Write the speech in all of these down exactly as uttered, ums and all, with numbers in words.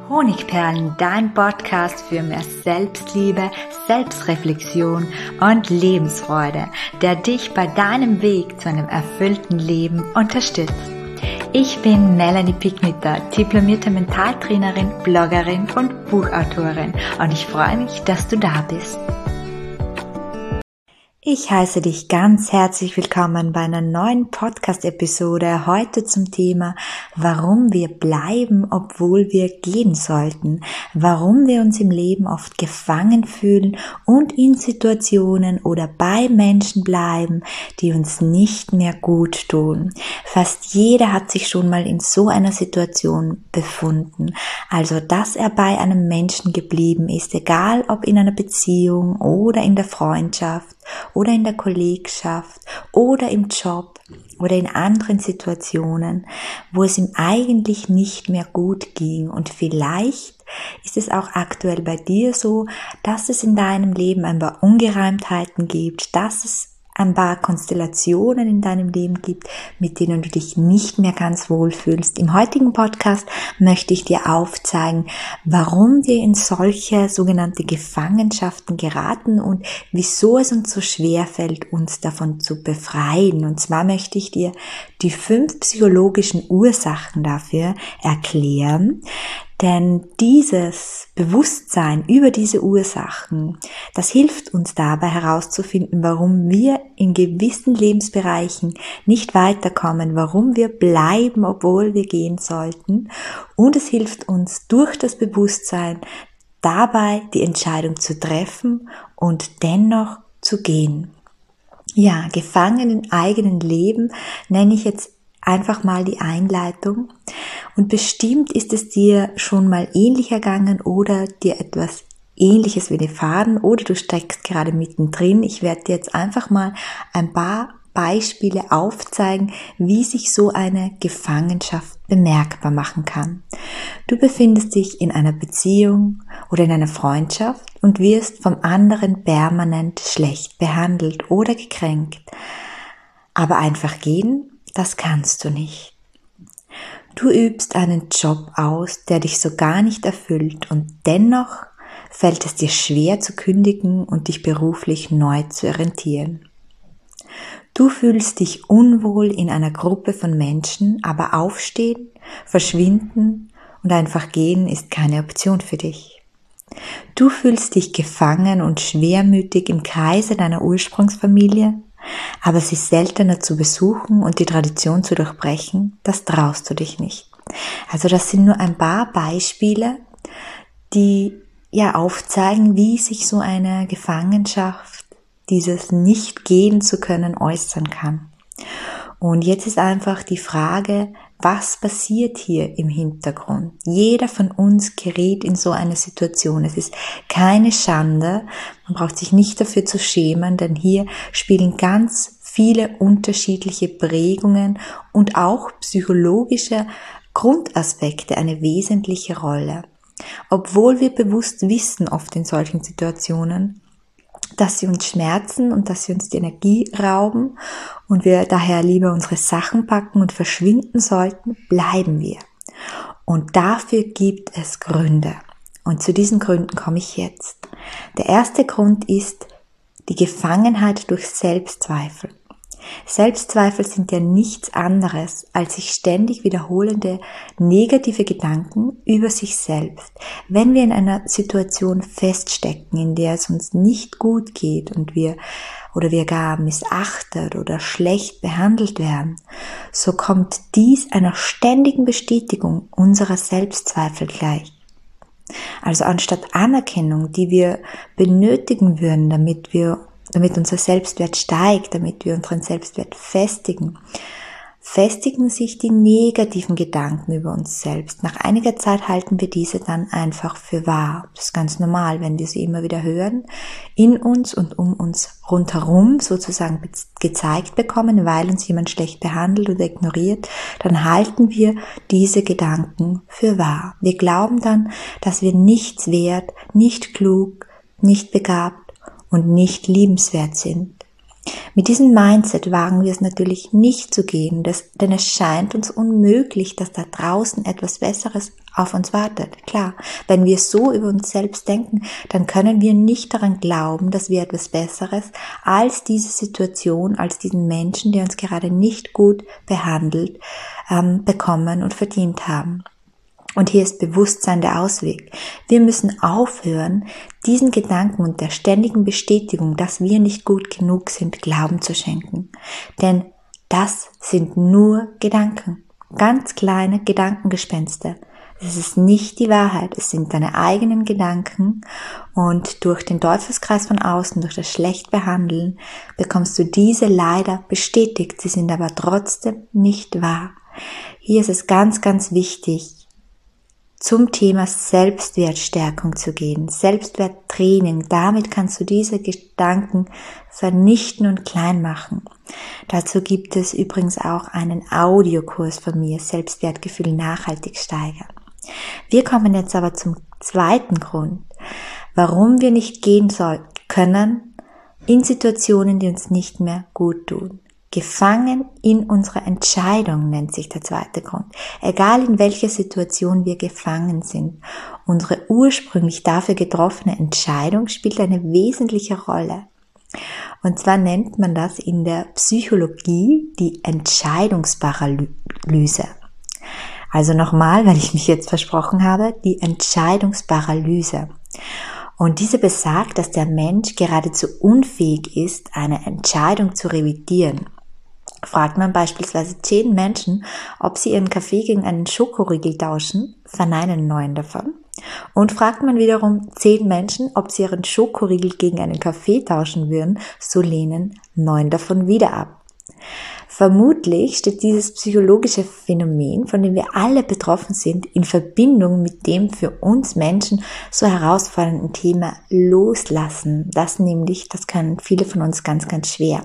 Honigperlen, dein Podcast für mehr Selbstliebe, Selbstreflexion und Lebensfreude, der dich bei deinem Weg zu einem erfüllten Leben unterstützt. Ich bin Melanie Picknitter, diplomierte Mentaltrainerin, Bloggerin und Buchautorin und ich freue mich, dass du da bist. Ich heiße dich ganz herzlich willkommen bei einer neuen Podcast-Episode, heute zum Thema, warum wir bleiben, obwohl wir gehen sollten, warum wir uns im Leben oft gefangen fühlen und in Situationen oder bei Menschen bleiben, die uns nicht mehr gut tun. Fast jeder hat sich schon mal in so einer Situation befunden, also dass er bei einem Menschen geblieben ist, egal ob in einer Beziehung oder in der Freundschaft, oder in der Kollegschaft oder im Job oder in anderen Situationen, wo es ihm eigentlich nicht mehr gut ging. Und vielleicht ist es auch aktuell bei dir so, dass es in deinem Leben ein paar Ungereimtheiten gibt, dass es ein paar Konstellationen in deinem Leben gibt, mit denen du dich nicht mehr ganz wohl fühlst. Im heutigen Podcast möchte ich dir aufzeigen, warum wir in solche sogenannte Gefangenschaften geraten und wieso es uns so schwer fällt, uns davon zu befreien. Und zwar möchte ich dir die fünf psychologischen Ursachen dafür erklären. Denn dieses Bewusstsein über diese Ursachen, das hilft uns dabei herauszufinden, warum wir in gewissen Lebensbereichen nicht weiterkommen, warum wir bleiben, obwohl wir gehen sollten. Und es hilft uns durch das Bewusstsein dabei, die Entscheidung zu treffen und dennoch zu gehen. Ja, gefangen im eigenen Leben nenne ich jetzt einfach mal die Einleitung. Und bestimmt ist es dir schon mal ähnlich ergangen oder dir etwas Ähnliches widerfahren oder du steckst gerade mittendrin. Ich werde dir jetzt einfach mal ein paar Beispiele aufzeigen, wie sich so eine Gefangenschaft bemerkbar machen kann. Du befindest dich in einer Beziehung oder in einer Freundschaft und wirst vom anderen permanent schlecht behandelt oder gekränkt. Aber einfach gehen, das kannst du nicht. Du übst einen Job aus, der dich so gar nicht erfüllt und dennoch fällt es dir schwer zu kündigen und dich beruflich neu zu orientieren. Du fühlst dich unwohl in einer Gruppe von Menschen, aber aufstehen, verschwinden und einfach gehen ist keine Option für dich. Du fühlst dich gefangen und schwermütig im Kreise deiner Ursprungsfamilie, aber sie seltener zu besuchen und die Tradition zu durchbrechen, das traust du dich nicht. Also das sind nur ein paar Beispiele, die ja aufzeigen, wie sich so eine Gefangenschaft, dieses nicht gehen zu können, äußern kann. Und jetzt ist einfach die Frage, was passiert hier im Hintergrund? Jeder von uns gerät in so eine Situation. Es ist keine Schande, man braucht sich nicht dafür zu schämen, denn hier spielen ganz viele unterschiedliche Prägungen und auch psychologische Grundaspekte eine wesentliche Rolle. Obwohl wir bewusst wissen, oft in solchen Situationen, dass sie uns schmerzen und dass sie uns die Energie rauben und wir daher lieber unsere Sachen packen und verschwinden sollten, bleiben wir. Und dafür gibt es Gründe. Und zu diesen Gründen komme ich jetzt. Der erste Grund ist die Gefangenheit durch Selbstzweifel. Selbstzweifel sind ja nichts anderes als sich ständig wiederholende negative Gedanken über sich selbst. Wenn wir in einer Situation feststecken, in der es uns nicht gut geht und wir oder wir gar missachtet oder schlecht behandelt werden, so kommt dies einer ständigen Bestätigung unserer Selbstzweifel gleich. Also anstatt Anerkennung, die wir benötigen würden, damit wir damit unser Selbstwert steigt, damit wir unseren Selbstwert festigen, festigen sich die negativen Gedanken über uns selbst. Nach einiger Zeit halten wir diese dann einfach für wahr. Das ist ganz normal, wenn wir sie immer wieder hören, in uns und um uns rundherum sozusagen gezeigt bekommen, weil uns jemand schlecht behandelt oder ignoriert, dann halten wir diese Gedanken für wahr. Wir glauben dann, dass wir nichts wert, nicht klug, nicht begabt und nicht liebenswert sind. Mit diesem Mindset wagen wir es natürlich nicht zu gehen, das, denn es scheint uns unmöglich, dass da draußen etwas Besseres auf uns wartet. Klar, wenn wir so über uns selbst denken, dann können wir nicht daran glauben, dass wir etwas Besseres als diese Situation, als diesen Menschen, der uns gerade nicht gut behandelt, ähm, bekommen und verdient haben. Und hier ist Bewusstsein der Ausweg. Wir müssen aufhören, diesen Gedanken und der ständigen Bestätigung, dass wir nicht gut genug sind, Glauben zu schenken. Denn das sind nur Gedanken, ganz kleine Gedankengespenster. Es ist nicht die Wahrheit, es sind deine eigenen Gedanken und durch den Teufelskreis von außen, durch das Schlechtbehandeln, bekommst du diese leider bestätigt. Sie sind aber trotzdem nicht wahr. Hier ist es ganz, ganz wichtig, zum Thema Selbstwertstärkung zu gehen, Selbstwerttraining. Damit kannst du diese Gedanken vernichten und klein machen. Dazu gibt es übrigens auch einen Audiokurs von mir, Selbstwertgefühl nachhaltig steigern. Wir kommen jetzt aber zum zweiten Grund, warum wir nicht gehen soll, können in Situationen, die uns nicht mehr gut tun. Gefangen in unserer Entscheidung nennt sich der zweite Grund. Egal in welcher Situation wir gefangen sind, unsere ursprünglich dafür getroffene Entscheidung spielt eine wesentliche Rolle. Und zwar nennt man das in der Psychologie die Entscheidungsparalyse. Also nochmal, weil ich mich jetzt versprochen habe, die Entscheidungsparalyse. Und diese besagt, dass der Mensch geradezu unfähig ist, eine Entscheidung zu revidieren. Fragt man beispielsweise zehn Menschen, ob sie ihren Kaffee gegen einen Schokoriegel tauschen, verneinen neun davon. Und fragt man wiederum zehn Menschen, ob sie ihren Schokoriegel gegen einen Kaffee tauschen würden, so lehnen neun davon wieder ab. Vermutlich steht dieses psychologische Phänomen, von dem wir alle betroffen sind, in Verbindung mit dem für uns Menschen so herausfordernden Thema Loslassen. Das nämlich, das können viele von uns ganz, ganz schwer.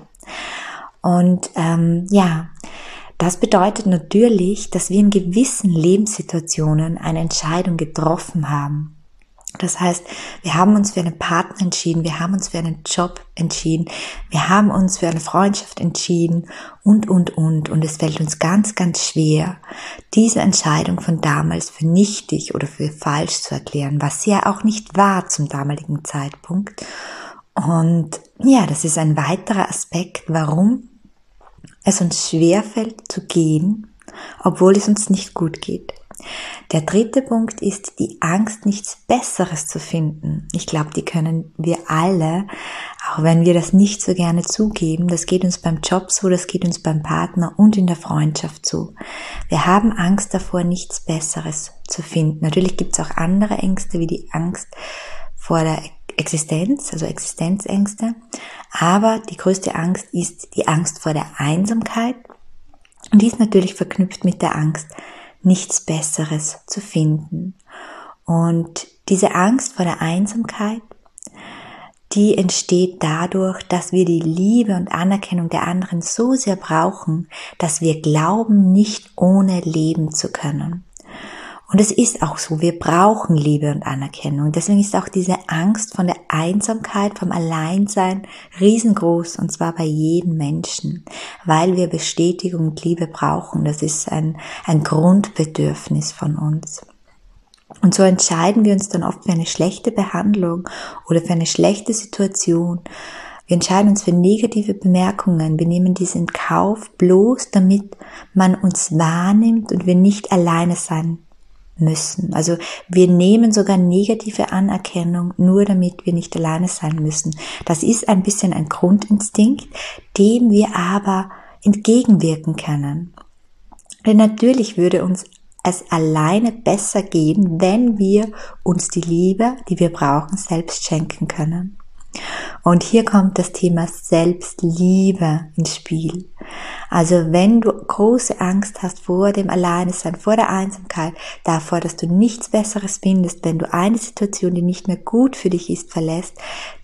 Und ähm, ja, das bedeutet natürlich, dass wir in gewissen Lebenssituationen eine Entscheidung getroffen haben. Das heißt, wir haben uns für einen Partner entschieden, wir haben uns für einen Job entschieden, wir haben uns für eine Freundschaft entschieden und, und, und. Und es fällt uns ganz, ganz schwer, diese Entscheidung von damals für nichtig oder für falsch zu erklären, was sie ja auch nicht war zum damaligen Zeitpunkt. Und ja, das ist ein weiterer Aspekt, warum es uns schwerfällt zu gehen, obwohl es uns nicht gut geht. Der dritte Punkt ist die Angst, nichts Besseres zu finden. Ich glaube, die können wir alle, auch wenn wir das nicht so gerne zugeben. Das geht uns beim Job so, das geht uns beim Partner und in der Freundschaft so. Wir haben Angst davor, nichts Besseres zu finden. Natürlich gibt es auch andere Ängste, wie die Angst vor der Existenz, also Existenzängste. Aber die größte Angst ist die Angst vor der Einsamkeit. Und die ist natürlich verknüpft mit der Angst, nichts Besseres zu finden. Und diese Angst vor der Einsamkeit, die entsteht dadurch, dass wir die Liebe und Anerkennung der anderen so sehr brauchen, dass wir glauben, nicht ohne leben zu können. Und es ist auch so, wir brauchen Liebe und Anerkennung. Deswegen ist auch diese Angst von der Einsamkeit, vom Alleinsein riesengroß, und zwar bei jedem Menschen, weil wir Bestätigung und Liebe brauchen. Das ist ein, ein Grundbedürfnis von uns. Und so entscheiden wir uns dann oft für eine schlechte Behandlung oder für eine schlechte Situation. Wir entscheiden uns für negative Bemerkungen. Wir nehmen dies in Kauf, bloß damit man uns wahrnimmt und wir nicht alleine sein müssen. Also wir nehmen sogar negative Anerkennung, nur damit wir nicht alleine sein müssen. Das ist ein bisschen ein Grundinstinkt, dem wir aber entgegenwirken können. Denn natürlich würde uns es alleine besser gehen, wenn wir uns die Liebe, die wir brauchen, selbst schenken können. Und hier kommt das Thema Selbstliebe ins Spiel. Also wenn du große Angst hast vor dem Alleinesein, vor der Einsamkeit, davor, dass du nichts Besseres findest, wenn du eine Situation, die nicht mehr gut für dich ist, verlässt,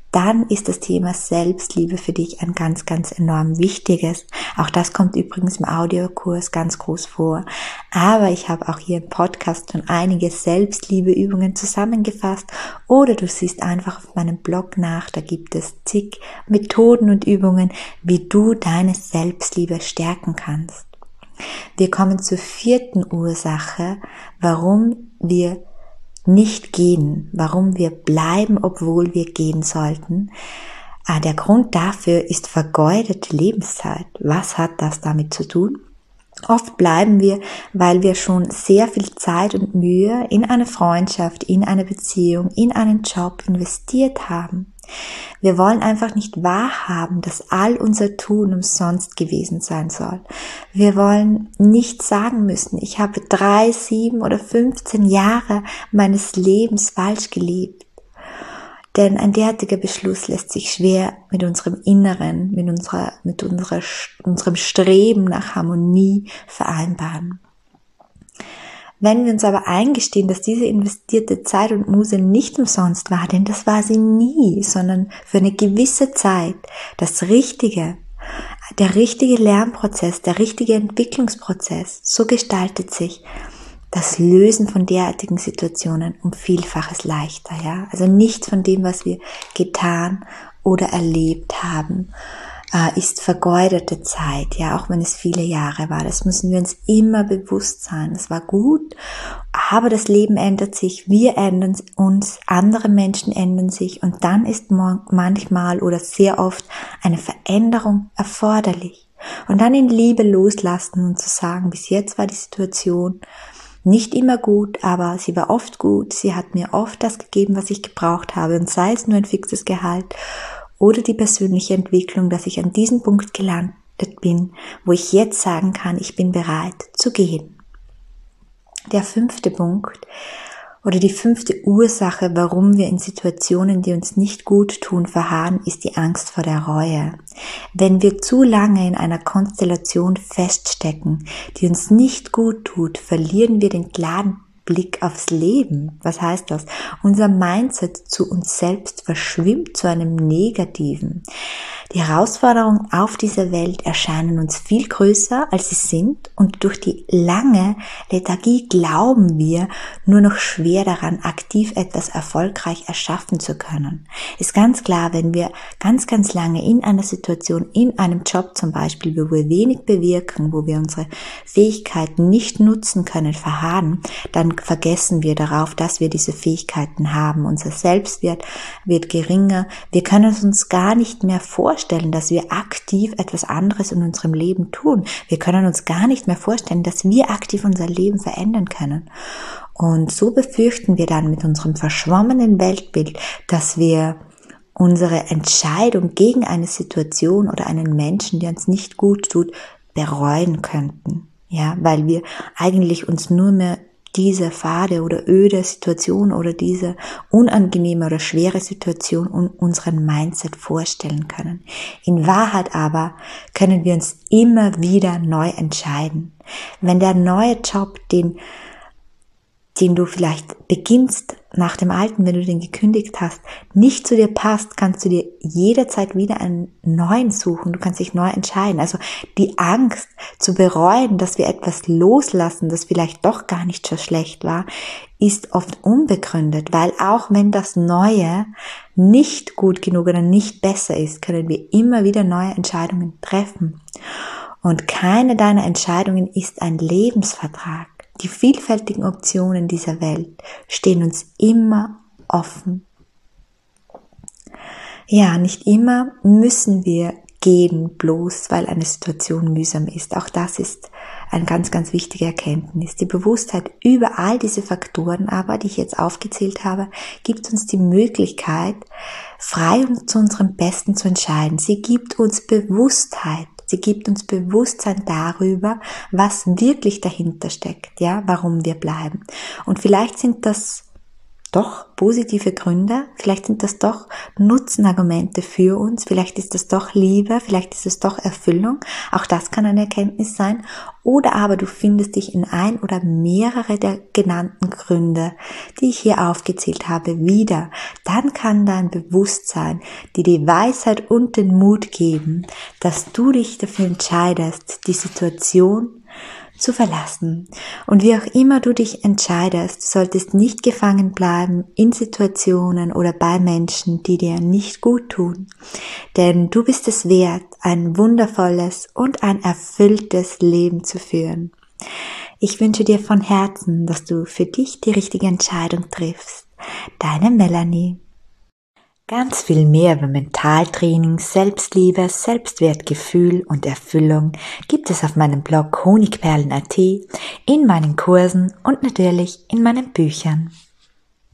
dann ist das Thema Selbstliebe für dich ein ganz, ganz enorm wichtiges. Auch das kommt übrigens im Audiokurs ganz groß vor. Aber ich habe auch hier im Podcast schon einige Selbstliebeübungen zusammengefasst. Oder du siehst einfach auf meinem Blog nach, da gibt es zig Methoden und Übungen, wie du deine Selbstliebe stärken kannst. Wir kommen zur vierten Ursache, warum wir nicht gehen, warum wir bleiben, obwohl wir gehen sollten. Ah, der Grund dafür ist vergeudete Lebenszeit. Was hat das damit zu tun? Oft bleiben wir, weil wir schon sehr viel Zeit und Mühe in eine Freundschaft, in eine Beziehung, in einen Job investiert haben. Wir wollen einfach nicht wahrhaben, dass all unser Tun umsonst gewesen sein soll. Wir wollen nicht sagen müssen, ich habe drei, sieben oder fünfzehn Jahre meines Lebens falsch gelebt. Denn ein derartiger Beschluss lässt sich schwer mit unserem Inneren, mit unserer, mit unserer, unserem Streben nach Harmonie vereinbaren. Wenn wir uns aber eingestehen, dass diese investierte Zeit und Muse nicht umsonst war, denn das war sie nie, sondern für eine gewisse Zeit, das Richtige, der richtige Lernprozess, der richtige Entwicklungsprozess, so gestaltet sich das Lösen von derartigen Situationen um Vielfaches leichter, ja. Also nichts von dem, was wir getan oder erlebt haben, ist vergeudete Zeit, ja, auch wenn es viele Jahre war. Das müssen wir uns immer bewusst sein. Es war gut, aber das Leben ändert sich, wir ändern uns, andere Menschen ändern sich und dann ist manchmal oder sehr oft eine Veränderung erforderlich. Und dann in Liebe loslassen und zu sagen, bis jetzt war die Situation nicht immer gut, aber sie war oft gut, sie hat mir oft das gegeben, was ich gebraucht habe und sei es nur ein fixes Gehalt oder die persönliche Entwicklung, dass ich an diesem Punkt gelandet bin, wo ich jetzt sagen kann, ich bin bereit zu gehen. Der fünfte Punkt oder die fünfte Ursache, warum wir in Situationen, die uns nicht gut tun, verharren, ist die Angst vor der Reue. Wenn wir zu lange in einer Konstellation feststecken, die uns nicht gut tut, verlieren wir den klaren Blick aufs Leben. Was heißt das? Unser Mindset zu uns selbst verschwimmt zu einem Negativen. Die Herausforderungen auf dieser Welt erscheinen uns viel größer, als sie sind, und durch die lange Lethargie glauben wir nur noch schwer daran, aktiv etwas erfolgreich erschaffen zu können. Ist ganz klar, wenn wir ganz, ganz lange in einer Situation, in einem Job zum Beispiel, wo wir wenig bewirken, wo wir unsere Fähigkeiten nicht nutzen können, verharren, dann vergessen wir darauf, dass wir diese Fähigkeiten haben. Unser Selbstwert wird geringer. Wir können es uns gar nicht mehr vorstellen, dass wir aktiv etwas anderes in unserem Leben tun. Wir können uns gar nicht mehr vorstellen, dass wir aktiv unser Leben verändern können. Und so befürchten wir dann mit unserem verschwommenen Weltbild, dass wir unsere Entscheidung gegen eine Situation oder einen Menschen, der uns nicht gut tut, bereuen könnten. Ja, weil wir eigentlich uns nur mehr diese fade oder öde Situation oder diese unangenehme oder schwere Situation und unseren Mindset vorstellen können. In Wahrheit aber können wir uns immer wieder neu entscheiden. Wenn der neue Job, den den du vielleicht beginnst nach dem alten, wenn du den gekündigt hast, nicht zu dir passt, kannst du dir jederzeit wieder einen neuen suchen. Du kannst dich neu entscheiden. Also die Angst zu bereuen, dass wir etwas loslassen, das vielleicht doch gar nicht so schlecht war, ist oft unbegründet, weil auch wenn das Neue nicht gut genug oder nicht besser ist, können wir immer wieder neue Entscheidungen treffen. Und keine deiner Entscheidungen ist ein Lebensvertrag. Die vielfältigen Optionen dieser Welt stehen uns immer offen. Ja, nicht immer müssen wir gehen, bloß weil eine Situation mühsam ist. Auch das ist eine ganz, ganz wichtige Erkenntnis. Die Bewusstheit über all diese Faktoren aber, die ich jetzt aufgezählt habe, gibt uns die Möglichkeit, frei und zu unserem Besten zu entscheiden. Sie gibt uns Bewusstheit. Sie gibt uns Bewusstsein darüber, was wirklich dahinter steckt, ja, warum wir bleiben. Und vielleicht sind das doch positive Gründe, vielleicht sind das doch Nutzenargumente für uns, vielleicht ist das doch Liebe, vielleicht ist es doch Erfüllung, auch das kann eine Erkenntnis sein, oder aber du findest dich in ein oder mehrere der genannten Gründe, die ich hier aufgezählt habe, wieder. Dann kann dein Bewusstsein dir die Weisheit und den Mut geben, dass du dich dafür entscheidest, die Situation zu verlassen. Und wie auch immer du dich entscheidest, du solltest nicht gefangen bleiben in Situationen oder bei Menschen, die dir nicht gut tun. Denn du bist es wert, ein wundervolles und ein erfülltes Leben zu führen. Ich wünsche dir von Herzen, dass du für dich die richtige Entscheidung triffst. Deine Melanie. Ganz viel mehr über Mentaltraining, Selbstliebe, Selbstwertgefühl und Erfüllung gibt es auf meinem Blog honigperlen punkt at, in meinen Kursen und natürlich in meinen Büchern.